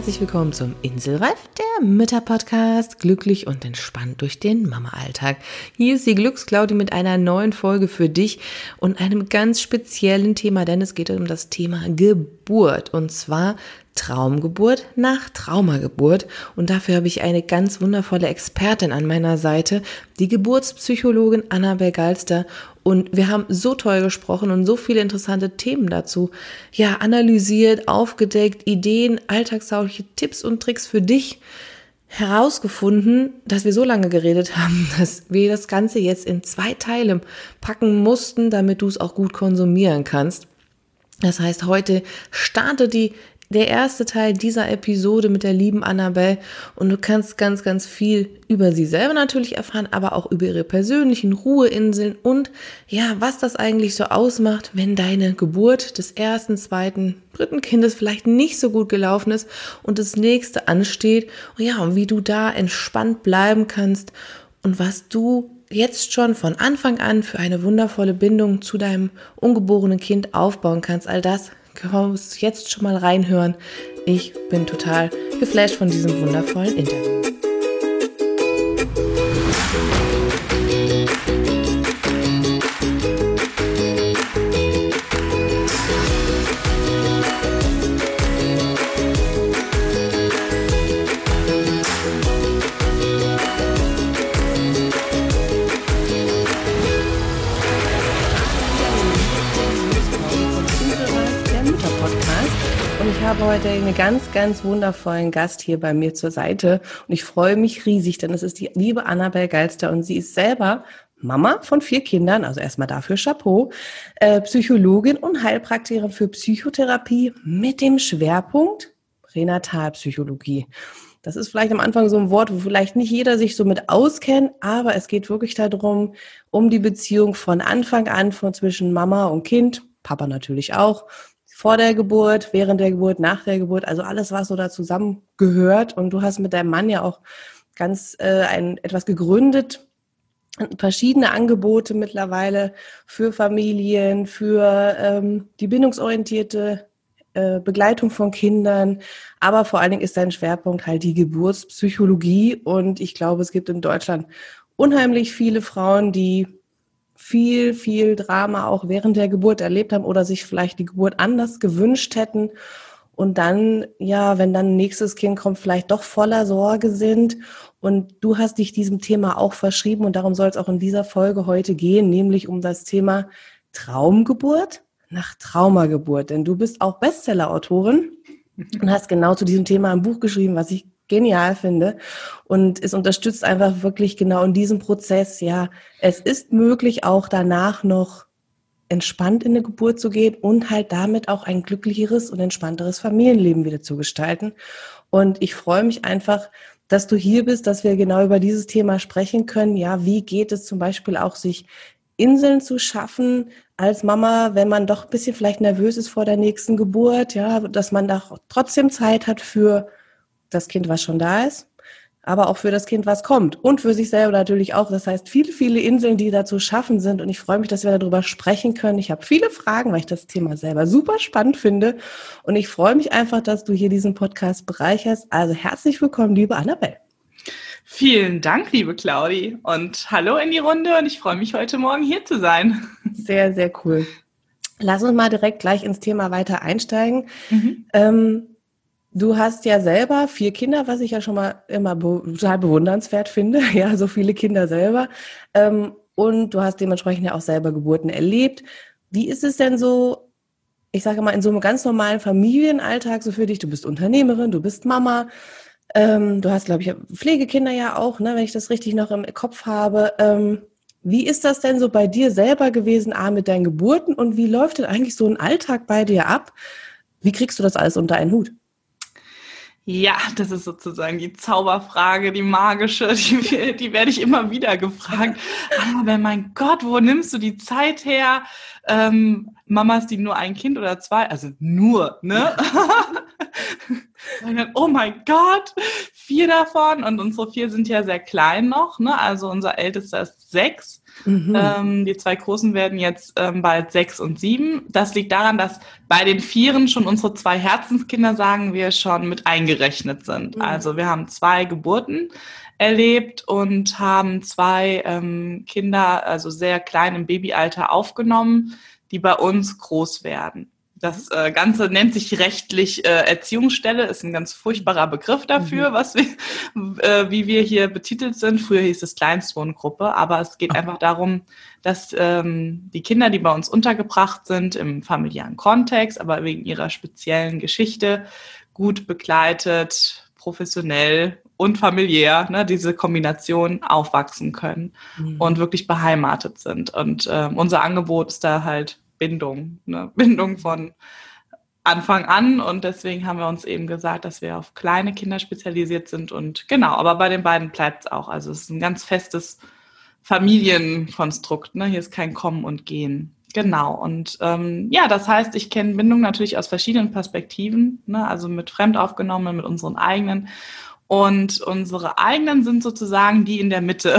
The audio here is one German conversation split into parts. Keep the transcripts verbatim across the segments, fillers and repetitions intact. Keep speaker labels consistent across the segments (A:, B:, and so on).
A: herzlich willkommen zum Inselreif, der Mütter-Podcast, glücklich und entspannt durch den Mama-Alltag. Hier ist die Glücksclaudi mit einer neuen Folge für dich und einem ganz speziellen Thema, denn es geht um das Thema Geburt und zwar Traumgeburt nach Traumageburt. Und dafür habe ich eine ganz wundervolle Expertin an meiner Seite, die Geburtspsychologin Annabel Galster. Und wir haben so toll gesprochen und so viele interessante Themen dazu, ja, analysiert, aufgedeckt, Ideen, alltagstaugliche Tipps und Tricks für dich herausgefunden, dass wir so lange geredet haben, dass wir das Ganze jetzt in zwei Teile packen mussten, damit du es auch gut konsumieren kannst. Das heißt, heute startet die der erste Teil dieser Episode mit der lieben Annabel und du kannst ganz, ganz viel über sie selber natürlich erfahren, aber auch über ihre persönlichen Ruheinseln und ja, was das eigentlich so ausmacht, wenn deine Geburt des ersten, zweiten, dritten Kindes vielleicht nicht so gut gelaufen ist und das nächste ansteht. Und ja, und wie du da entspannt bleiben kannst und was du jetzt schon von Anfang an für eine wundervolle Bindung zu deinem ungeborenen Kind aufbauen kannst. All das kannst du jetzt schon mal reinhören. Ich bin total geflasht von diesem wundervollen Interview. Ich habe heute einen ganz, ganz wundervollen Gast hier bei mir zur Seite und ich freue mich riesig, denn es ist die liebe Annabel Galster und sie ist selber Mama von vier Kindern, also erstmal dafür Chapeau, äh, Psychologin und Heilpraktikerin für Psychotherapie mit dem Schwerpunkt Pränatalpsychologie. Das ist vielleicht am Anfang so ein Wort, wo vielleicht nicht jeder sich so mit auskennt, aber es geht wirklich darum, um die Beziehung von Anfang an von zwischen Mama und Kind, Papa natürlich auch, vor der Geburt, während der Geburt, nach der Geburt, also alles, was so da zusammengehört. Und du hast mit deinem Mann ja auch ganz äh, ein etwas gegründet, verschiedene Angebote mittlerweile für Familien, für ähm, die bindungsorientierte äh, Begleitung von Kindern. Aber vor allen Dingen ist dein Schwerpunkt halt die Geburtspsychologie. Und ich glaube, es gibt in Deutschland unheimlich viele Frauen, die viel, viel Drama auch während der Geburt erlebt haben oder sich vielleicht die Geburt anders gewünscht hätten und dann, ja, wenn dann ein nächstes Kind kommt, vielleicht doch voller Sorge sind. Und du hast dich diesem Thema auch verschrieben und darum soll es auch in dieser Folge heute gehen, nämlich um das Thema Traumgeburt nach Traumageburt. Denn du bist auch Bestseller-Autorin und hast genau zu diesem Thema ein Buch geschrieben, was ich genial finde und es unterstützt einfach wirklich genau in diesem Prozess, ja, es ist möglich auch danach noch entspannt in eine Geburt zu gehen und halt damit auch ein glücklicheres und entspannteres Familienleben wieder zu gestalten und ich freue mich einfach, dass du hier bist, dass wir genau über dieses Thema sprechen können, ja, wie geht es zum Beispiel auch, sich Inseln zu schaffen als Mama, wenn man doch ein bisschen vielleicht nervös ist vor der nächsten Geburt, ja, dass man da trotzdem Zeit hat für das Kind, was schon da ist, aber auch für das Kind, was kommt und für sich selber natürlich auch. Das heißt, viele, viele Inseln, die da zu schaffen sind und ich freue mich, dass wir darüber sprechen können. Ich habe viele Fragen, weil ich das Thema selber super spannend finde und ich freue mich einfach, dass du hier diesen Podcast bereicherst. Also herzlich willkommen, liebe Annabel.
B: Vielen Dank, liebe Claudi und hallo in die Runde und ich freue mich, heute Morgen hier zu sein.
A: Sehr, sehr cool. Lass uns mal direkt gleich ins Thema weiter einsteigen. Mhm. Ähm, Du hast ja selber vier Kinder, was ich ja schon mal immer be- total bewundernswert finde, ja, so viele Kinder selber. Ähm, und du hast dementsprechend ja auch selber Geburten erlebt. Wie ist es denn so, ich sage mal, in so einem ganz normalen Familienalltag so für dich? Du bist Unternehmerin, du bist Mama, ähm, du hast, glaube ich, Pflegekinder ja auch, ne, wenn ich das richtig noch im Kopf habe. Ähm, wie ist das denn so bei dir selber gewesen, A, mit deinen Geburten und wie läuft denn eigentlich so ein Alltag bei dir ab? Wie kriegst du das alles unter einen Hut?
B: Ja, das ist sozusagen die Zauberfrage, die magische, die, die werde ich immer wieder gefragt. Aber mein Gott, wo nimmst du die Zeit her? Ähm, Mamas, die nur ein Kind oder zwei, also nur, ne? sagen dann, oh mein Gott, vier davon. Und unsere vier sind ja sehr klein noch, ne? Also unser Ältester ist sechs. Mhm. Ähm, die zwei Großen werden jetzt ähm, bald sechs und sieben. Das liegt daran, dass bei den Vieren schon unsere zwei Herzenskinder, sagen wir, schon mit eingerechnet sind. Mhm. Also wir haben zwei Geburten erlebt und haben zwei ähm, Kinder, also sehr klein im Babyalter aufgenommen, die bei uns groß werden. Das äh, Ganze nennt sich rechtlich äh, Erziehungsstelle, ist ein ganz furchtbarer Begriff dafür, mhm. was wir, äh, wie wir hier betitelt sind. Früher hieß es Kleinstwohngruppe, aber es geht einfach darum, dass ähm, die Kinder, die bei uns untergebracht sind, im familiären Kontext, aber wegen ihrer speziellen Geschichte, gut begleitet, professionell und familiär, ne, diese Kombination aufwachsen können mhm. und wirklich beheimatet sind. Und äh, unser Angebot ist da halt Bindung, ne? Bindung von Anfang an, und deswegen haben wir uns eben gesagt, dass wir auf kleine Kinder spezialisiert sind, und genau, aber bei den beiden bleibt es auch. Also es ist ein ganz festes Familienkonstrukt, ne? Hier ist kein Kommen und Gehen. Genau, und ähm, ja, das heißt, ich kenne Bindung natürlich aus verschiedenen Perspektiven, ne? Also mit Fremdaufgenommenen, mit unseren eigenen, und unsere eigenen sind sozusagen die in der Mitte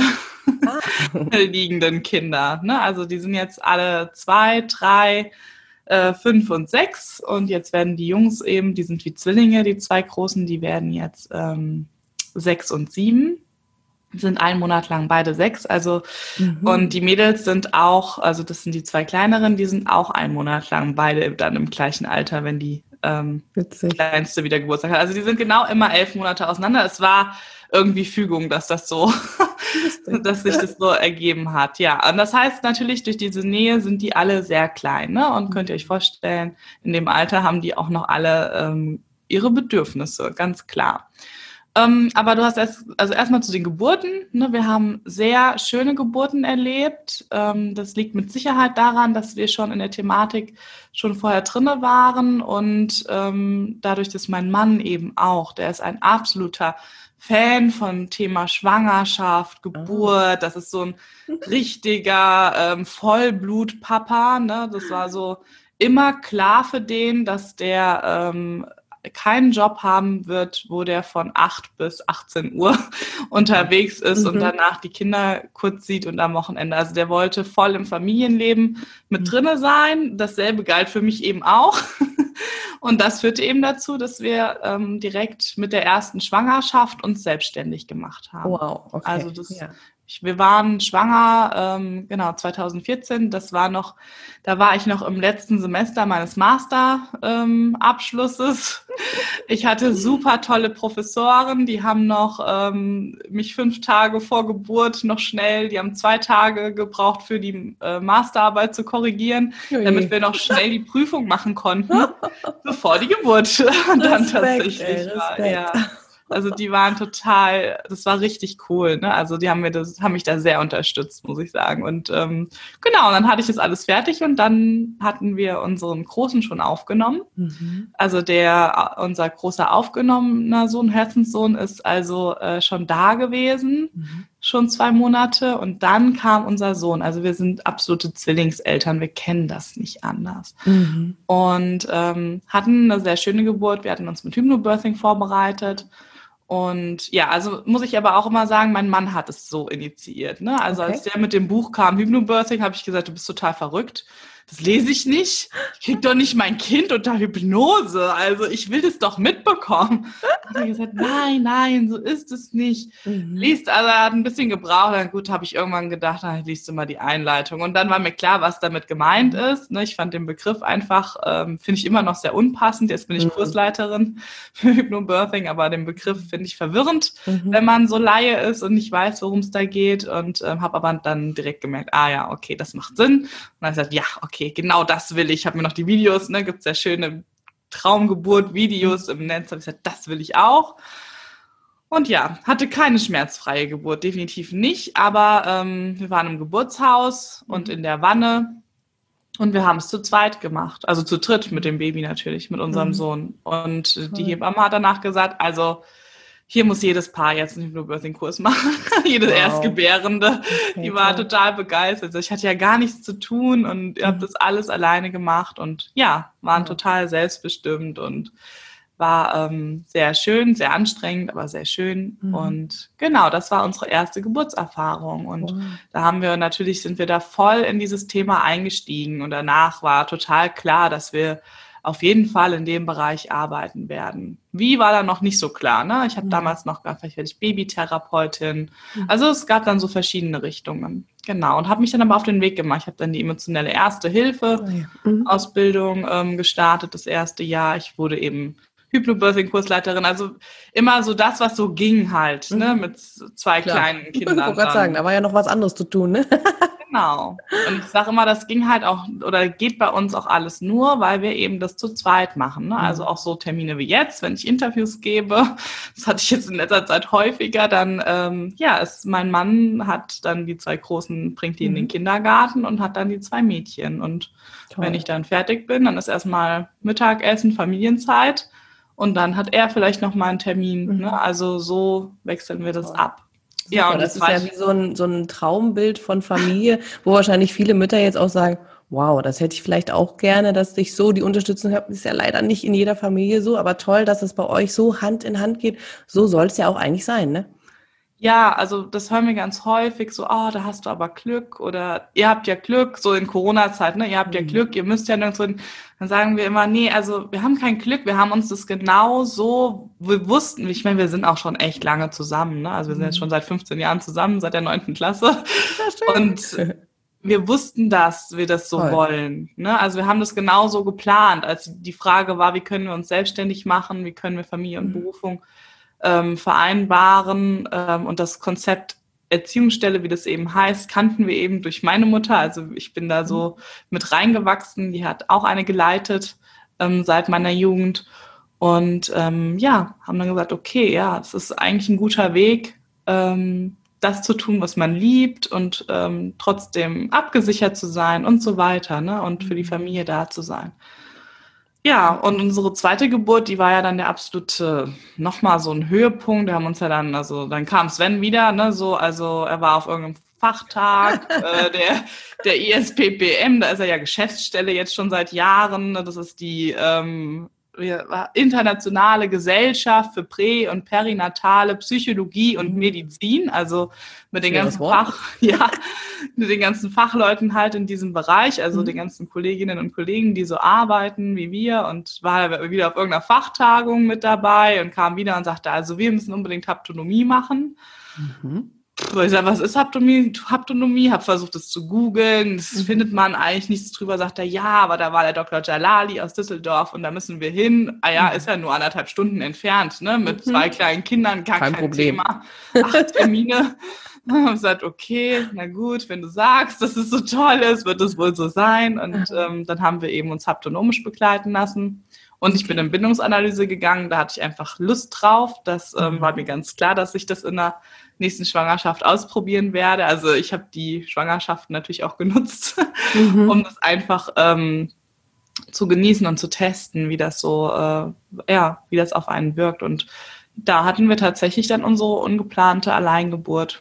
B: ah. liegenden Kinder, ne? Also die sind jetzt alle zwei, drei, äh, fünf und sechs, und jetzt werden die Jungs eben, die sind wie Zwillinge, die zwei Großen, die werden jetzt ähm, sechs und sieben, sind einen Monat lang beide sechs, also mhm. und die Mädels sind auch, also das sind die zwei kleineren, die sind auch einen Monat lang beide dann im gleichen Alter, wenn die ähm, kleinste wieder Geburtstag hat. Also die sind genau immer elf Monate auseinander. Es war irgendwie Fügung, dass das so, dass sich das so ergeben hat. Ja, und das heißt natürlich, durch diese Nähe sind die alle sehr klein, ne? Und könnt ihr euch vorstellen, in dem Alter haben die auch noch alle ähm, ihre Bedürfnisse, ganz klar. Ähm, aber du hast erst, also erstmal zu den Geburten, ne? Wir haben sehr schöne Geburten erlebt. Ähm, das liegt mit Sicherheit daran, dass wir schon in der Thematik schon vorher drinne waren, und ähm, dadurch, dass mein Mann eben auch, der ist ein absoluter Fan von Thema Schwangerschaft, Geburt. Das ist so ein richtiger ähm, Vollblut-Papa, ne? Das war so immer klar für den, dass der ähm, keinen Job haben wird, wo der von acht bis achtzehn Uhr unterwegs ist mhm. und danach die Kinder kurz sieht und am Wochenende. Also der wollte voll im Familienleben mit mhm. drinne sein. Dasselbe galt für mich eben auch. Und das führte eben dazu, dass wir ähm, direkt mit der ersten Schwangerschaft uns selbstständig gemacht haben. Wow, okay. Also das, ja. ich, wir waren schwanger, ähm, genau, zwanzig vierzehn, das war noch, da war ich noch im letzten Semester meines Master-Abschlusses. Ähm, ich hatte super tolle Professoren, die haben noch ähm, mich fünf Tage vor Geburt noch schnell, die haben zwei Tage gebraucht für die äh, Masterarbeit zu korrigieren, Ui. damit wir noch schnell die Prüfung machen konnten, bevor die Geburt dann Respekt, tatsächlich ey, war. Ja. Also die waren total, das war richtig cool, ne? Also die haben mir das, haben mich da sehr unterstützt, muss ich sagen. Und ähm, genau, und dann hatte ich das alles fertig, und dann hatten wir unseren Großen schon aufgenommen. Mhm. Also der, unser großer aufgenommener Sohn, Herzenssohn, ist also äh, schon da gewesen, mhm. schon zwei Monate, und dann kam unser Sohn. Also wir sind absolute Zwillingseltern, wir kennen das nicht anders. Mhm. Und ähm, hatten eine sehr schöne Geburt, wir hatten uns mit Hypnobirthing vorbereitet. Und ja, also muss ich aber auch immer sagen, mein Mann hat es so initiiert, ne? Also okay. als der mit dem Buch kam, Hypnobirthing, habe ich gesagt, du bist total verrückt. Das lese ich nicht. Ich krieg doch nicht mein Kind unter Hypnose. Also ich will das doch mitbekommen. Und er hat gesagt, nein, nein, so ist es nicht. Mhm. Liest, also er hat ein bisschen gebraucht. Dann gut, habe ich irgendwann gedacht, dann liest du mal die Einleitung. Und dann war mir klar, was damit gemeint ist. Ne, ich fand den Begriff einfach, ähm, finde ich immer noch sehr unpassend. Jetzt bin ich mhm. Kursleiterin für Hypnobirthing, aber den Begriff finde ich verwirrend, mhm. wenn man so Laie ist und nicht weiß, worum es da geht. Und ähm, habe aber dann direkt gemerkt, ah ja, okay, das macht Sinn. Und dann habe ich gesagt, ja, okay. Okay, genau das will ich. Ich habe mir noch die Videos, ne, gibt es ja schöne Traumgeburt-Videos im Netz. Habe ich gesagt, das will ich auch. Und ja, hatte keine schmerzfreie Geburt, definitiv nicht. Aber ähm, wir waren im Geburtshaus und in der Wanne. Und wir haben es zu zweit gemacht. Also zu dritt mit dem Baby natürlich, mit unserem mhm. Sohn. Und cool. die Hebamme hat danach gesagt, also hier muss jedes Paar jetzt einen Hypnobirthing-Kurs machen. Jede wow. Erstgebärende. Okay, die war klar. total begeistert. Also ich hatte ja gar nichts zu tun, und ihr mhm. habt das alles alleine gemacht, und ja, waren ja. total selbstbestimmt und War ähm, sehr schön, sehr anstrengend, aber sehr schön. Mhm. Und genau, das war unsere erste Geburtserfahrung. Und wow. da haben wir natürlich, sind wir da voll in dieses Thema eingestiegen. Und danach war total klar, dass wir auf jeden Fall in dem Bereich arbeiten werden. Wie war dann noch nicht so klar, ne? Ich habe mhm. damals noch gedacht, vielleicht werde ich Babytherapeutin. Mhm. Also es gab dann so verschiedene Richtungen. Genau, und habe mich dann aber auf den Weg gemacht. Ich habe dann die emotionelle Erste-Hilfe-Ausbildung oh ja. mhm. ähm, gestartet, das erste Jahr. Ich wurde eben Hypnobirthing-Kursleiterin, also immer so das, was so ging halt, mhm. ne, mit zwei Klar. kleinen Kindern.
A: Ich wollte gerade sagen, da war ja noch was anderes zu tun, ne?
B: Genau. Und ich sage immer, das ging halt auch, oder geht bei uns auch alles nur, weil wir eben das zu zweit machen, ne? Also auch so Termine wie jetzt, wenn ich Interviews gebe, das hatte ich jetzt in letzter Zeit häufiger, dann, ähm, ja, ist, mein Mann hat dann die zwei Großen, bringt die mhm. in den Kindergarten und hat dann die zwei Mädchen. Und Toll. Wenn ich dann fertig bin, dann ist erstmal Mittagessen, Familienzeit. Und dann hat er vielleicht noch mal einen Termin. Mhm. Ne? Also so wechseln wir das ab.
A: Super, ja, und das, das ist ja wie so ein, so ein Traumbild von Familie, wo wahrscheinlich viele Mütter jetzt auch sagen, wow, das hätte ich vielleicht auch gerne, dass ich so die Unterstützung habe. Ist ja leider nicht in jeder Familie so, aber toll, dass es bei euch so Hand in Hand geht. So soll es ja auch eigentlich sein, ne?
B: Ja, also das hören wir ganz häufig so, oh, da hast du aber Glück oder ihr habt ja Glück, so in Corona-Zeit, ne, ihr habt ja mhm. Glück, ihr müsst ja nirgendwo hin. Dann sagen wir immer, nee, also wir haben kein Glück, wir haben uns das genau so, wir wussten, ich meine, wir sind auch schon echt lange zusammen, ne, also wir sind jetzt schon seit fünfzehn Jahren zusammen, seit der neunten Klasse und wir wussten, dass wir das so Toll. wollen, ne, also wir haben das genau so geplant, als die Frage war, wie können wir uns selbstständig machen, wie können wir Familie und mhm. Berufung Ähm, vereinbaren ähm, und das Konzept Erziehungsstelle, wie das eben heißt, kannten wir eben durch meine Mutter. Also ich bin da so mit reingewachsen. Die hat auch eine geleitet ähm, seit meiner Jugend und ähm, ja, haben dann gesagt, okay, ja, es ist eigentlich ein guter Weg, ähm, das zu tun, was man liebt und ähm, trotzdem abgesichert zu sein und so weiter, ne? Und für die Familie da zu sein. Ja, und unsere zweite Geburt, die war ja dann der absolute, nochmal so ein Höhepunkt. Wir haben uns ja dann, also dann kam Sven wieder, ne, so, also er war auf irgendeinem Fachtag, äh, der, der I S P P M, da ist er ja Geschäftsstelle jetzt schon seit Jahren, ne, das ist die ähm, internationale Gesellschaft für prä- und perinatale Psychologie und Medizin, also mit den ganzen Fach, ja, mit den ganzen Fachleuten halt in diesem Bereich, also mhm. den ganzen Kolleginnen und Kollegen, die so arbeiten wie wir und war wieder auf irgendeiner Fachtagung mit dabei und kam wieder und sagte, also wir müssen unbedingt Haptonomie machen. Mhm. Ich sage, was ist Haptonomie? Haptonomie, habe versucht, das zu googeln. Das mhm. findet man eigentlich nichts drüber. Sagt er, ja, aber da war der Doktor Jalali aus Düsseldorf und da müssen wir hin. Ah ja, mhm. ist ja nur anderthalb Stunden entfernt, ne? Mit mhm. zwei kleinen Kindern, gar kein, kein Problem. Thema. Acht Termine. Ich habe gesagt, okay, na gut, wenn du sagst, dass es so toll ist, wird es wohl so sein. Und ähm, dann haben wir eben uns haptonomisch begleiten lassen. Und ich bin in Bindungsanalyse gegangen, da hatte ich einfach Lust drauf. Das ähm, war mir ganz klar, dass ich das in der nächsten Schwangerschaft ausprobieren werde. Also ich habe die Schwangerschaft natürlich auch genutzt, mhm. um das einfach ähm, zu genießen und zu testen, wie das so, äh, ja, wie das auf einen wirkt. Und da hatten wir tatsächlich dann unsere ungeplante Alleingeburt.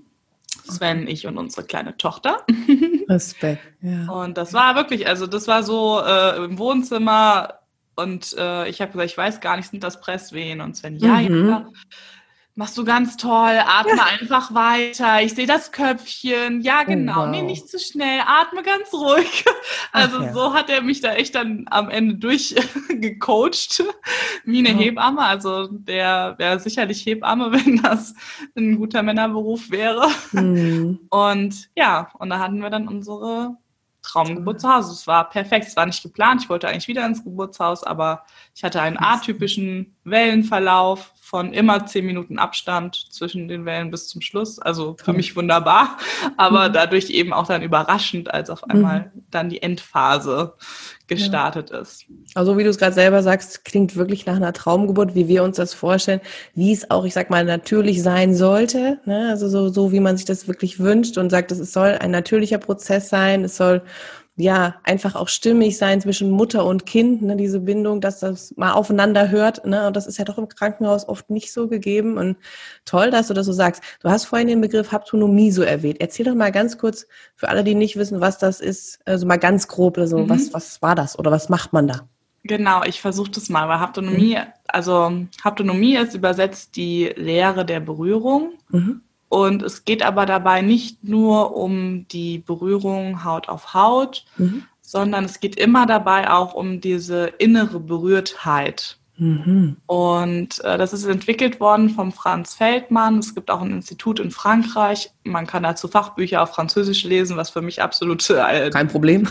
B: Sven, ich und unsere kleine Tochter.
A: Respekt, ja.
B: Und das war wirklich, also das war so äh, im Wohnzimmer. Und äh, ich habe gesagt, ich weiß gar nicht, sind das Presswehen? Und Sven, ja, mhm. ja, machst du ganz toll, atme ja. einfach weiter. Ich sehe das Köpfchen. Ja, genau, oh, wow. nee, nicht zu schnell, atme ganz ruhig. Also Ach, ja. so hat er mich da echt dann am Ende durchgecoacht, wie eine oh. Hebamme. Also der wäre sicherlich Hebamme, wenn das ein guter Männerberuf wäre. Mhm. Und ja, und da hatten wir dann unsere Traumgeburtshaus. Es war perfekt, es war nicht geplant. Ich wollte eigentlich wieder ins Geburtshaus, aber ich hatte einen atypischen Wellenverlauf von immer zehn Minuten Abstand zwischen den Wellen bis zum Schluss. Also für mich wunderbar, aber mhm. dadurch eben auch dann überraschend, als auf einmal mhm. dann die Endphase gestartet ja. ist.
A: Also wie du es gerade selber sagst, klingt wirklich nach einer Traumgeburt, wie wir uns das vorstellen, wie es auch, ich sag mal, natürlich sein sollte, ne? Also so, so wie man sich das wirklich wünscht und sagt, es soll ein natürlicher Prozess sein, es soll ja einfach auch stimmig sein zwischen Mutter und Kind, ne? Diese Bindung, dass das mal aufeinander hört, ne? Und das ist ja doch im Krankenhaus oft nicht so gegeben und toll, dass du das so sagst. Du hast vorhin den Begriff Haptonomie so erwähnt. Erzähl doch mal ganz kurz für alle, die nicht wissen, was das ist, also mal ganz grob, also mhm. was, was war das oder was macht man da?
B: Genau, ich versuche das mal, weil Haptonomie, also Haptonomie ist übersetzt die Lehre der Berührung.
A: Mhm.
B: Und es geht aber dabei nicht nur um die Berührung Haut auf Haut,
A: Mhm.
B: sondern es geht immer dabei auch um diese innere Berührtheit.
A: Mhm.
B: Und äh, das ist entwickelt worden vom Franz Feldmann. Es gibt auch ein Institut in Frankreich. Man kann dazu Fachbücher auf Französisch lesen, was für mich absolut äh,
A: Kein Problem.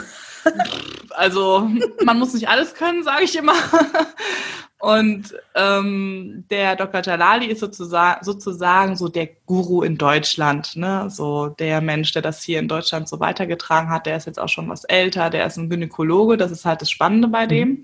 B: Also man muss nicht alles können, sage ich immer. Und ähm, der Doktor Jalali ist sozusagen, sozusagen so der Guru in Deutschland, ne? So der Mensch, der das hier in Deutschland so weitergetragen hat. Der ist jetzt auch schon was älter, der ist ein Gynäkologe, das ist halt das Spannende bei dem.
A: Mhm.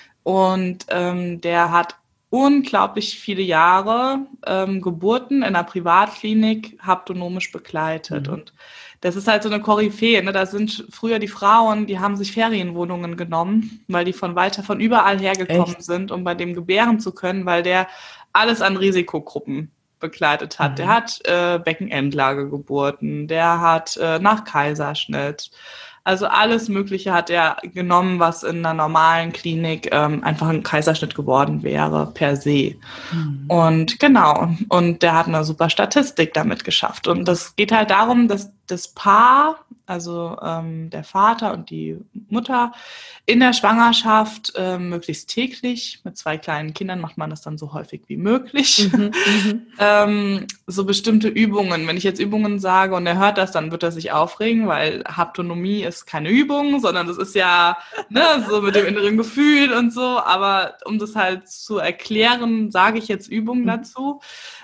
B: Und ähm, der hat unglaublich viele Jahre ähm, Geburten in einer Privatklinik haptonomisch begleitet.
A: Mhm.
B: Und das ist halt so eine Koryphäe, ne? Da sind früher die Frauen, die haben sich Ferienwohnungen genommen, weil die von weiter, von überall hergekommen
A: Echt?
B: sind, um bei dem gebären zu können, weil der alles an Risikogruppen begleitet hat.
A: Mhm.
B: Der hat äh, Beckenendlagegeburten, der hat äh, nach Kaiserschnitt. Also alles Mögliche hat er genommen, was in einer normalen Klinik ähm, einfach ein Kaiserschnitt geworden wäre, per se.
A: Mhm.
B: Und genau, und der hat eine super Statistik damit geschafft. Und das geht halt darum, dass das Paar, also ähm, der Vater und die Mutter, in der Schwangerschaft ähm, möglichst täglich, mit zwei kleinen Kindern macht man das dann so häufig wie möglich,
A: Mhm. Mhm.
B: ähm, so bestimmte Übungen. Wenn ich jetzt Übungen sage und er hört das, dann wird er sich aufregen, weil Haptonomie ist keine Übung, sondern das ist ja ne, so mit dem inneren Gefühl und so. Aber um das halt zu erklären, sage ich jetzt Übungen
A: Mhm.
B: dazu,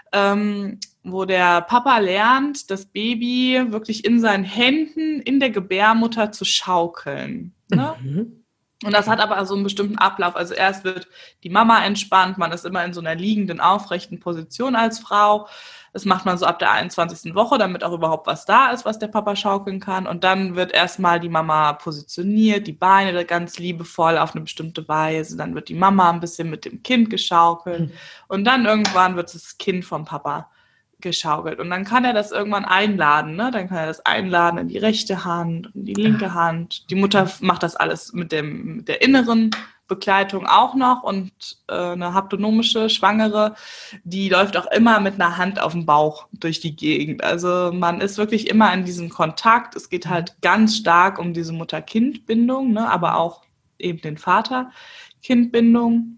B: ähm, wo der Papa lernt, das Baby wirklich in seinen Händen in der Gebärmutter zu schaukeln. Ne?
A: Mhm.
B: Und das hat aber so einen bestimmten Ablauf. Also erst wird die Mama entspannt, man ist immer in so einer liegenden, aufrechten Position als Frau. Das macht man so ab der einundzwanzigsten Woche, damit auch überhaupt was da ist, was der Papa schaukeln kann. Und dann wird erstmal die Mama positioniert, die Beine ganz liebevoll auf eine bestimmte Weise. Dann wird die Mama ein bisschen mit dem Kind geschaukelt.
A: Mhm.
B: Und dann irgendwann wird das Kind vom Papa geschaukelt. Und dann kann er das irgendwann einladen, ne? Dann kann er das einladen in die rechte Hand, in die linke Hand. Die Mutter macht das alles mit dem, mit der inneren Begleitung auch noch und äh, eine haptonomische Schwangere, die läuft auch immer mit einer Hand auf dem Bauch durch die Gegend. Also man ist wirklich immer in diesem Kontakt. Es geht halt ganz stark um diese Mutter-Kind-Bindung, ne? Aber auch eben den Vater-Kind-Bindung.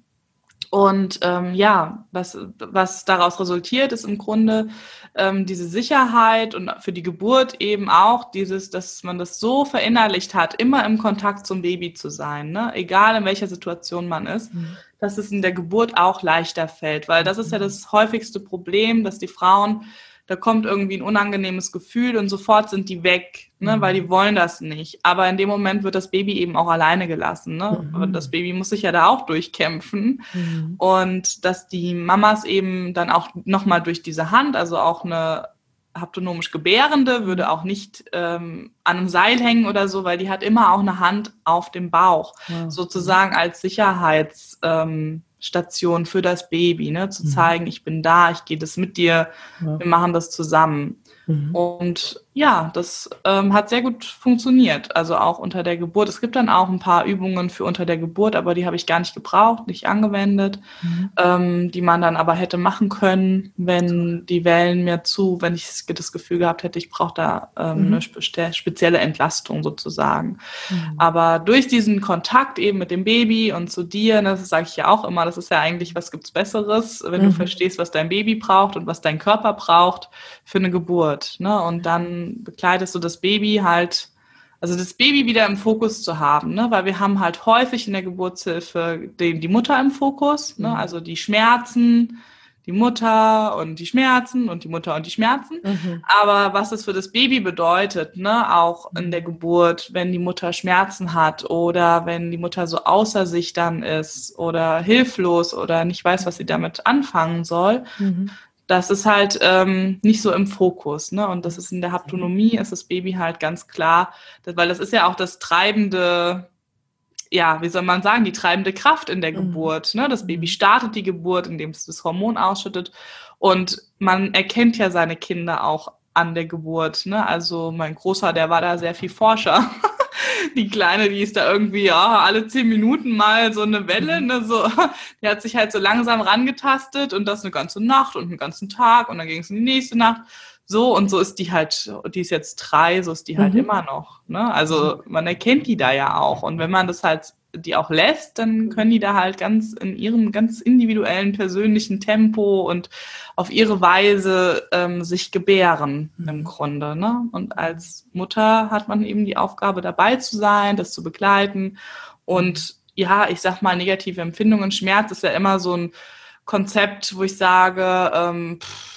B: Und ähm, ja, was, was daraus resultiert, ist im Grunde ähm, diese Sicherheit und für die Geburt eben auch dieses, dass man das so verinnerlicht hat, immer im Kontakt zum Baby zu sein, ne? Egal in welcher Situation man ist,
A: Mhm.
B: dass es in der Geburt auch leichter fällt, weil das ist ja das häufigste Problem, dass die Frauen, da kommt irgendwie ein unangenehmes Gefühl und sofort sind die weg, ne, weil die wollen das nicht. Aber in dem Moment wird das Baby eben auch alleine gelassen. Ne?
A: Mhm.
B: Das Baby muss sich ja da auch durchkämpfen.
A: Mhm.
B: Und dass die Mamas eben dann auch nochmal durch diese Hand, also auch eine haptonomisch Gebärende, würde auch nicht ähm, an einem Seil hängen oder so, weil die hat immer auch eine Hand auf dem Bauch,
A: Wow.
B: sozusagen als Sicherheits... Ähm, Station für das Baby, ne, zu
A: Mhm.
B: zeigen, ich bin da, ich gehe das mit dir,
A: Ja.
B: wir machen das zusammen.
A: Mhm.
B: Und ja, das ähm, hat sehr gut funktioniert, also auch unter der Geburt. Es gibt dann auch ein paar Übungen für unter der Geburt, aber die habe ich gar nicht gebraucht, nicht angewendet,
A: Mhm.
B: ähm, die man dann aber hätte machen können, wenn die Wellen mir zu, wenn ich das Gefühl gehabt hätte, ich brauche da ähm,
A: Mhm.
B: eine spe- spezielle Entlastung sozusagen.
A: Mhm.
B: Aber durch diesen Kontakt eben mit dem Baby und zu dir, ne, das sage ich ja auch immer, das ist ja eigentlich, was gibt's Besseres, wenn
A: Mhm.
B: du verstehst, was dein Baby braucht und was dein Körper braucht für eine Geburt. Ne? Und dann begleitest du das Baby halt, also das Baby wieder im Fokus zu haben, ne? Weil wir haben halt häufig in der Geburtshilfe die, die Mutter im Fokus, ne?
A: Mhm.
B: Also die Schmerzen, die Mutter und die Schmerzen und die Mutter und die Schmerzen.
A: Mhm.
B: Aber was das für das Baby bedeutet, ne, auch in der Geburt, wenn die Mutter Schmerzen hat oder wenn die Mutter so außer sich dann ist oder hilflos oder nicht weiß, was sie damit anfangen soll,
A: Mhm.
B: das ist halt ähm, nicht so im Fokus, ne? Und das ist in der Haptonomie, ist das Baby halt ganz klar, das, weil das ist ja auch das treibende, ja, wie soll man sagen, die treibende Kraft in der
A: Mhm.
B: Geburt. Ne? Das Baby startet die Geburt, indem es das Hormon ausschüttet. Und man erkennt ja seine Kinder auch an der Geburt. Ne? Also mein Großer, der war da sehr viel Forscher. Die Kleine, die ist da irgendwie ja, alle zehn Minuten mal so eine Welle, ne, so, die hat sich halt so langsam rangetastet und das eine ganze Nacht und einen ganzen Tag und dann ging es in die nächste Nacht. So und so ist die halt, die ist jetzt drei, so ist die halt
A: Mhm.
B: immer noch. Ne? Also man erkennt die da ja auch. Und wenn man das halt die auch lässt, dann können die da halt ganz in ihrem ganz individuellen, persönlichen Tempo und auf ihre Weise ähm, sich gebären
A: Mhm.
B: im Grunde. Ne? Und als Mutter hat man eben die Aufgabe, dabei zu sein, das zu begleiten. Und ja, ich sag mal, negative Empfindungen, Schmerz ist ja immer so ein Konzept, wo ich sage, ähm, pff,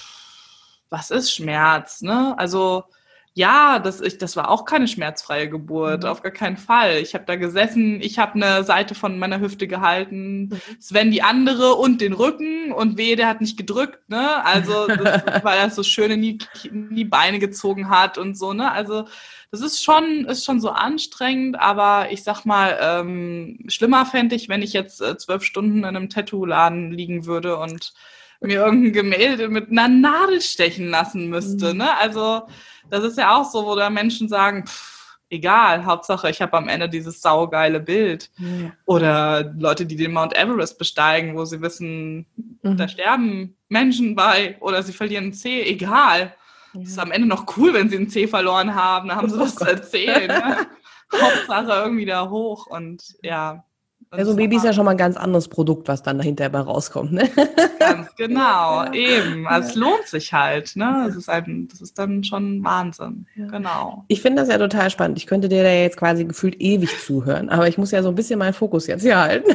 B: was ist Schmerz? Ne? Also ja, das, ich, das war auch keine schmerzfreie Geburt,
A: Mhm.
B: auf gar keinen Fall. Ich habe da gesessen, ich habe eine Seite von meiner Hüfte gehalten,
A: Mhm.
B: Sven die andere und den Rücken und wehe, der hat nicht gedrückt, ne? Also, das, weil er so schön in die, in die Beine gezogen hat und so, ne? Also, das ist schon, ist schon so anstrengend, aber ich sag mal, ähm, schlimmer fände ich, wenn ich jetzt äh, zwölf Stunden in einem Tattoo-Laden liegen würde und mir irgendein Gemälde mit einer Nadel stechen lassen müsste,
A: Mhm.
B: ne? Also, das ist ja auch so, wo da Menschen sagen, pff, egal, Hauptsache ich habe am Ende dieses saugeile Bild.
A: Ja.
B: Oder Leute, die den Mount Everest besteigen, wo sie wissen, da
A: Mhm.
B: sterben Menschen bei oder sie verlieren einen Zeh, egal. Es ist
A: Ja.
B: am Ende noch cool, wenn sie einen Zeh verloren haben, da haben sie
A: Oh
B: was zu
A: Gott.
B: erzählen. Ne? Hauptsache irgendwie da hoch und ja. Und
A: Ja, so
B: ich
A: ein
B: sag
A: Baby ist
B: mal,
A: ja schon mal ein ganz anderes Produkt, was dann dahinter mal rauskommt, ne?
B: ganz genau,
A: Ja,
B: eben. Also es
A: ja,
B: lohnt sich halt, ne?
A: ja,
B: Das ist ein, das ist dann schon Wahnsinn.
A: ja.
B: Genau.
A: Ich finde das ja total spannend. Ich könnte dir da jetzt quasi gefühlt ewig zuhören, aber ich muss ja so ein bisschen meinen Fokus jetzt hier halten.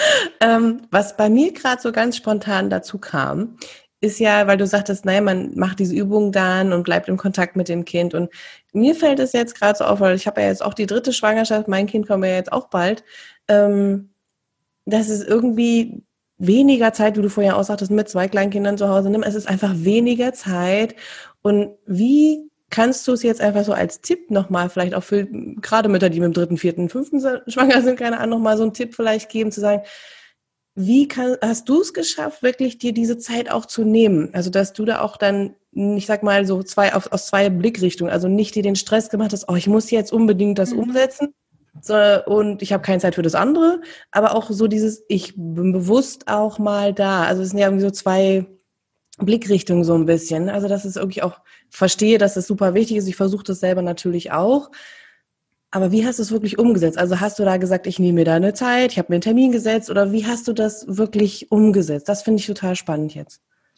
A: Ähm, was bei mir gerade so ganz spontan dazu kam, ist ja, weil du sagtest, naja, man macht diese Übung dann und bleibt im Kontakt mit dem Kind. Und mir fällt es jetzt gerade so auf, weil ich habe ja jetzt auch die dritte Schwangerschaft, mein Kind kommt ja jetzt auch bald, ähm, dass es irgendwie weniger Zeit, wie du vorher auch sagtest, mit zwei Kleinkindern zu Hause nimm. Es ist einfach weniger Zeit. Und wie kannst du es jetzt einfach so als Tipp nochmal, vielleicht auch für gerade Mütter, die mit dem dritten, vierten, fünften schwanger sind, keine Ahnung, nochmal so einen Tipp vielleicht geben, zu sagen, wie kann, hast du es geschafft, wirklich dir diese Zeit auch zu nehmen? Also, dass du da auch dann, ich sag mal, so zwei, aus, aus zwei Blickrichtungen, also nicht dir den Stress gemacht hast, oh, ich muss jetzt unbedingt das
B: Mhm.
A: umsetzen, so, und ich habe keine Zeit für das andere, aber auch so dieses, ich bin bewusst auch mal da. Also, es sind ja irgendwie so zwei Blickrichtungen so ein bisschen. Also, dass es irgendwie auch verstehe, dass es super wichtig ist. Ich versuche das selber natürlich auch. Aber wie hast du es wirklich umgesetzt? Also hast du da gesagt, ich nehme mir da eine Zeit, ich habe mir einen Termin gesetzt oder wie hast du das wirklich umgesetzt? Das finde ich total spannend jetzt.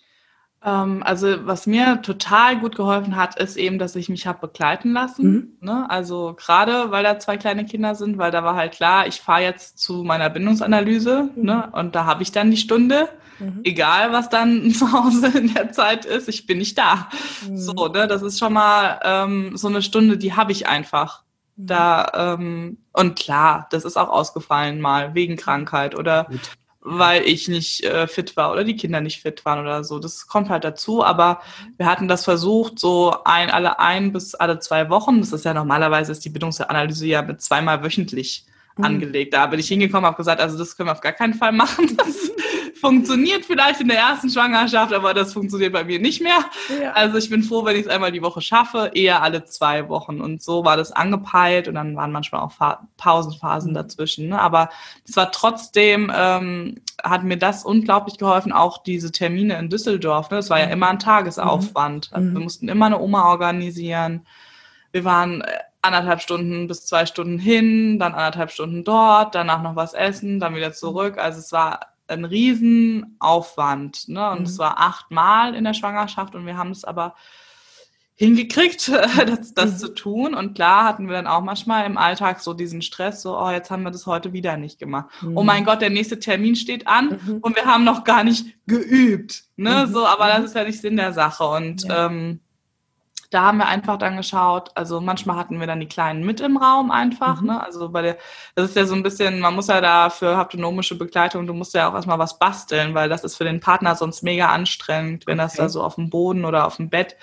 B: Ähm, also was mir total gut geholfen hat, ist eben, dass ich mich habe begleiten lassen.
A: Mhm.
B: Ne? Also gerade, weil da zwei kleine Kinder sind, weil da war halt klar, ich fahre jetzt zu meiner Bindungsanalyse,
A: Mhm.
B: ne? Und da habe ich dann die Stunde.
A: Mhm.
B: Egal, was dann zu Hause in der Zeit ist, ich bin nicht da.
A: Mhm.
B: So, ne? Das ist schon mal ähm, so eine Stunde, die habe ich einfach.
A: Mhm.
B: Da, ähm, und klar, das ist auch ausgefallen mal wegen Krankheit oder
A: Gut.
B: weil ich nicht äh, fit war oder die Kinder nicht fit waren oder so. Das kommt halt dazu, aber wir hatten das versucht, so ein, alle ein bis alle zwei Wochen. Das ist ja normalerweise ist die Bindungsanalyse ja mit zweimal wöchentlich
A: Mhm.
B: angelegt. Da bin ich hingekommen, habe gesagt, also das können wir auf gar keinen Fall machen. Das funktioniert vielleicht in der ersten Schwangerschaft, aber das funktioniert bei mir nicht mehr.
A: Ja.
B: Also ich bin froh, wenn ich es einmal die Woche schaffe, eher alle zwei Wochen. Und so war das angepeilt und dann waren manchmal auch Fa- Pausenphasen
A: Mhm.
B: dazwischen. Ne? Aber es war trotzdem, ähm, hat mir das unglaublich geholfen, auch diese Termine in Düsseldorf. Ne? Das war ja immer ein Tagesaufwand. Also wir mussten immer eine Oma organisieren. Wir waren äh, anderthalb Stunden bis zwei Stunden hin, dann anderthalb Stunden dort, danach noch was essen, dann wieder zurück. Also es war ein Riesenaufwand. Ne? Und
A: Mhm.
B: es war achtmal in der Schwangerschaft und wir haben es aber hingekriegt, das, das
A: Mhm.
B: zu tun. Und klar hatten wir dann auch manchmal im Alltag so diesen Stress, so, oh, jetzt haben wir das heute wieder nicht gemacht.
A: Mhm.
B: Oh mein Gott, der nächste Termin steht an
A: Mhm.
B: und wir haben noch gar nicht geübt. Ne?
A: Mhm.
B: So, aber das
A: Mhm.
B: ist ja nicht Sinn der Sache. Und
A: Ja.
B: ähm, da haben wir einfach dann geschaut, also manchmal hatten wir dann die Kleinen mit im Raum einfach,
A: Mhm.
B: ne? Also bei der, das ist ja so ein bisschen, man muss ja da für haptonomische Begleitung, du musst ja auch erstmal was basteln, weil das ist für den Partner sonst mega anstrengend, wenn das da
A: Okay.
B: so auf dem Boden oder auf dem Bett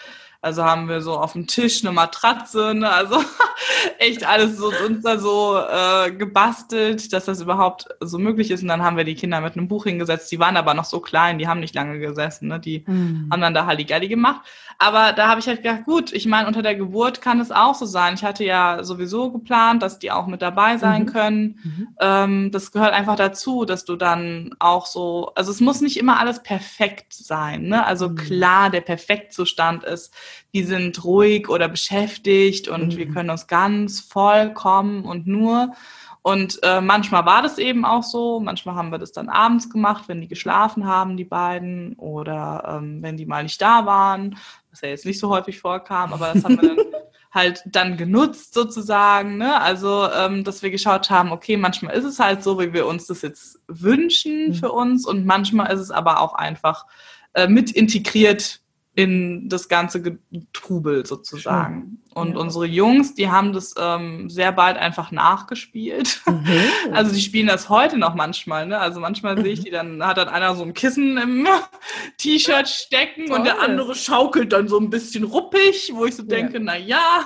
B: Also haben wir so auf dem Tisch eine Matratze, ne? Also echt alles so uns da so äh, gebastelt, dass das überhaupt so möglich ist. Und dann haben wir die Kinder mit einem Buch hingesetzt. Die waren aber noch so klein, die haben nicht lange gesessen, ne? Die mhm. haben dann da Halligalli gemacht. Aber da habe ich halt gedacht, gut, ich meine, unter der Geburt kann es auch so sein. Ich hatte ja sowieso geplant, dass die auch mit dabei sein mhm. können. Mhm. Ähm, das gehört einfach dazu, dass du dann auch so, also es muss nicht immer alles perfekt sein, ne? Also mhm. klar, der Perfektzustand ist, die sind ruhig oder beschäftigt und mhm. wir können uns ganz vollkommen und nur. Und äh, manchmal war das eben auch so, manchmal haben wir das dann abends gemacht, wenn die geschlafen haben, die beiden, oder ähm, wenn die mal nicht da waren, was ja jetzt nicht so häufig vorkam, aber das haben wir dann halt dann genutzt sozusagen, ne? Also, ähm, dass wir geschaut haben, okay, manchmal ist es halt so, wie wir uns das jetzt wünschen mhm. für uns, und manchmal ist es aber auch einfach äh, mit integriert in das ganze Trubel sozusagen. Schön. Und ja. unsere Jungs, die haben das ähm, sehr bald einfach nachgespielt. Mhm. Also die spielen das heute noch manchmal, ne? Also manchmal mhm. sehe ich die, dann hat dann einer so ein Kissen im T-Shirt stecken Toll. Und der andere schaukelt dann so ein bisschen ruppig, wo ich so denke, ja. na ja,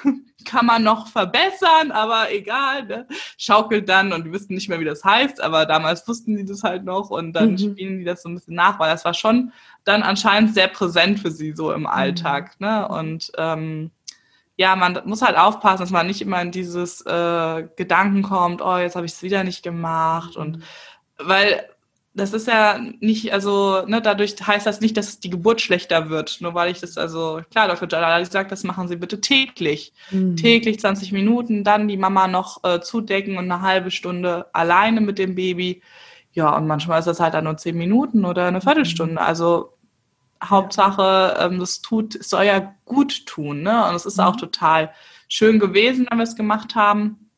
B: kann man noch verbessern, aber egal, ne? Schaukelt dann und die wussten nicht mehr, wie das heißt, aber damals wussten sie das halt noch, und dann mhm. spielen die das so ein bisschen nach, weil das war schon dann anscheinend sehr präsent für sie so im Alltag, mhm. ne? Und ähm, ja, man muss halt aufpassen, dass man nicht immer in dieses äh, Gedanken kommt, oh, jetzt habe ich es wieder nicht gemacht, mhm. und weil das ist ja nicht, also ne, dadurch heißt das nicht, dass die Geburt schlechter wird, nur weil ich das, also klar, Doktor Jalali sagt, das machen Sie bitte täglich, mhm. täglich zwanzig Minuten, dann die Mama noch äh, zudecken und eine halbe Stunde alleine mit dem Baby, ja, und manchmal ist das halt dann nur zehn Minuten oder eine Viertelstunde, also Hauptsache, ähm, das tut, es soll ja gut tun, ne? Und es ist mhm. auch total schön gewesen, wenn wir es gemacht haben.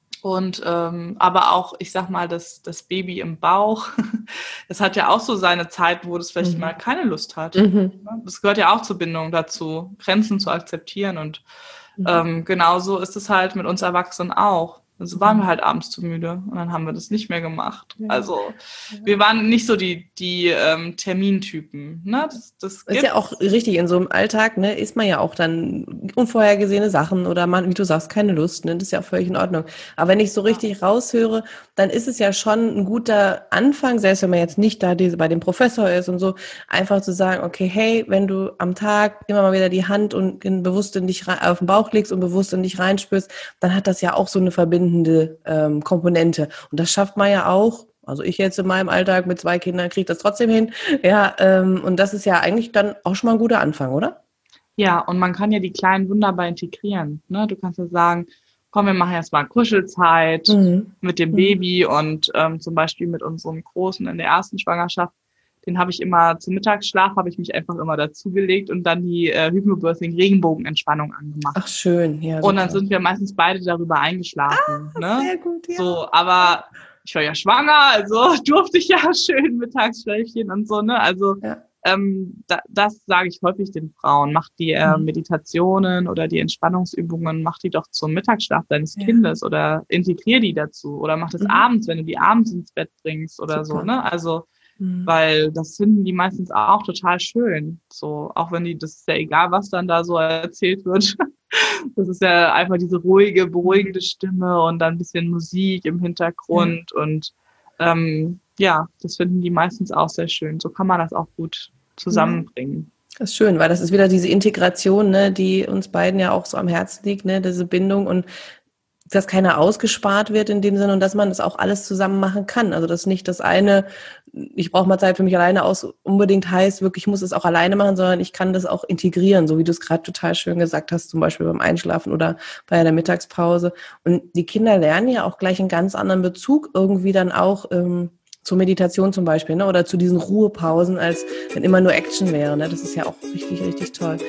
B: Und ähm, aber auch, ich sag mal, das, das Baby im Bauch, das hat ja auch so seine Zeit, wo das vielleicht mhm. mal keine Lust hat. Mhm. Das gehört ja auch zur Bindung dazu, Grenzen zu akzeptieren. Und mhm. ähm, genauso ist es halt mit uns Erwachsenen auch. Also waren wir halt abends zu müde und dann haben wir das nicht mehr gemacht. Ja. Also wir waren nicht so die, die ähm, Termintypen. Ne? Das, das
A: ist ja auch richtig, in so einem Alltag, ne, ist man ja auch dann unvorhergesehene Sachen oder man, wie du sagst, keine Lust. Ne? Das ist ja auch völlig in Ordnung. Aber wenn ich so richtig ja. raushöre, dann ist es ja schon ein guter Anfang, selbst wenn man jetzt nicht da diese, bei dem Professor ist und so, einfach zu sagen, okay, hey, wenn du am Tag immer mal wieder die Hand und in, bewusst in dich rein, auf den Bauch legst und bewusst in dich reinspürst, dann hat das ja auch so eine Verbindung Ähm, Komponente. Und das schafft man ja auch, also ich jetzt in meinem Alltag mit zwei Kindern kriege das trotzdem hin. Ja, ähm, und das ist ja eigentlich dann auch schon mal ein guter Anfang, oder?
B: Ja, und man kann ja die Kleinen wunderbar integrieren. Ne? Du kannst ja sagen, komm, wir machen jetzt mal Kuschelzeit mhm. mit dem Baby mhm. und ähm, zum Beispiel mit unserem Großen in der ersten Schwangerschaft. Den habe ich immer zum Mittagsschlaf, habe ich mich einfach immer dazugelegt und dann die äh, Hypnobirthing-Regenbogenentspannung angemacht.
A: Ach, schön. Ja,
B: und dann sind wir meistens beide darüber eingeschlafen.
A: Ah,
B: ne?
A: Sehr gut, ja.
B: So, aber ich war ja schwanger, also durfte ich ja schön Mittagsschläfchen und so, ne? Also ja. ähm, da, das sage ich häufig den Frauen. Mach die äh, mhm. Meditationen oder die Entspannungsübungen, mach die doch zum Mittagsschlaf deines ja. Kindes oder integrier die dazu. Oder mach das mhm. abends, wenn du die abends ins Bett bringst oder Super. So, ne? Also weil das finden die meistens auch total schön. So, auch wenn die, das ist ja egal, was dann da so erzählt wird. Das ist ja einfach diese ruhige, beruhigende Stimme und dann ein bisschen Musik im Hintergrund. Ja. Und ähm, ja, das finden die meistens auch sehr schön. So kann man das auch gut zusammenbringen.
A: Das ist schön, weil das ist wieder diese Integration, ne, die uns beiden ja auch so am Herzen liegt, ne, diese Bindung, und dass keiner ausgespart wird in dem Sinne und dass man das auch alles zusammen machen kann. Also dass nicht das eine, ich brauche mal Zeit für mich alleine aus, unbedingt heißt, wirklich, ich muss es auch alleine machen, sondern ich kann das auch integrieren, so wie du es gerade total schön gesagt hast, zum Beispiel beim Einschlafen oder bei der Mittagspause. Und die Kinder lernen ja auch gleich einen ganz anderen Bezug irgendwie dann auch ähm, zur Meditation zum Beispiel, ne? Oder zu diesen Ruhepausen, als wenn immer nur Action wäre. Ne? Das ist ja auch richtig, richtig toll.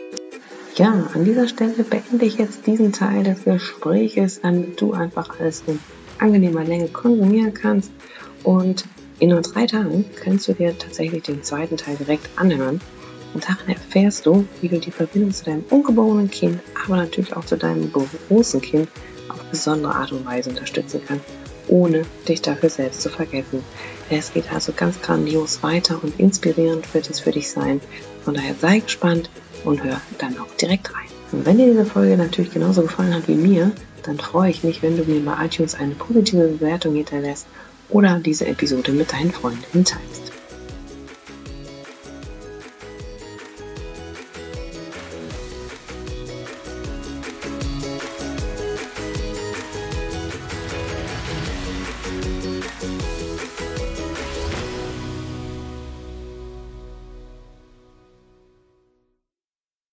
C: Ja, an dieser Stelle beende ich jetzt diesen Teil des Gespräches, damit du einfach alles in angenehmer Länge konsumieren kannst. Und in nur drei Tagen kannst du dir tatsächlich den zweiten Teil direkt anhören. Und darin erfährst du, wie du die Verbindung zu deinem ungeborenen Kind, aber natürlich auch zu deinem großen Kind auf besondere Art und Weise unterstützen kannst, ohne dich dafür selbst zu vergessen. Es geht also ganz grandios weiter und inspirierend wird es für dich sein. Von daher sei gespannt und hör dann auch direkt rein. Und wenn dir diese Folge natürlich genauso gefallen hat wie mir, dann freue ich mich, wenn du mir bei iTunes eine positive Bewertung hinterlässt oder diese Episode mit deinen Freundinnen teilst.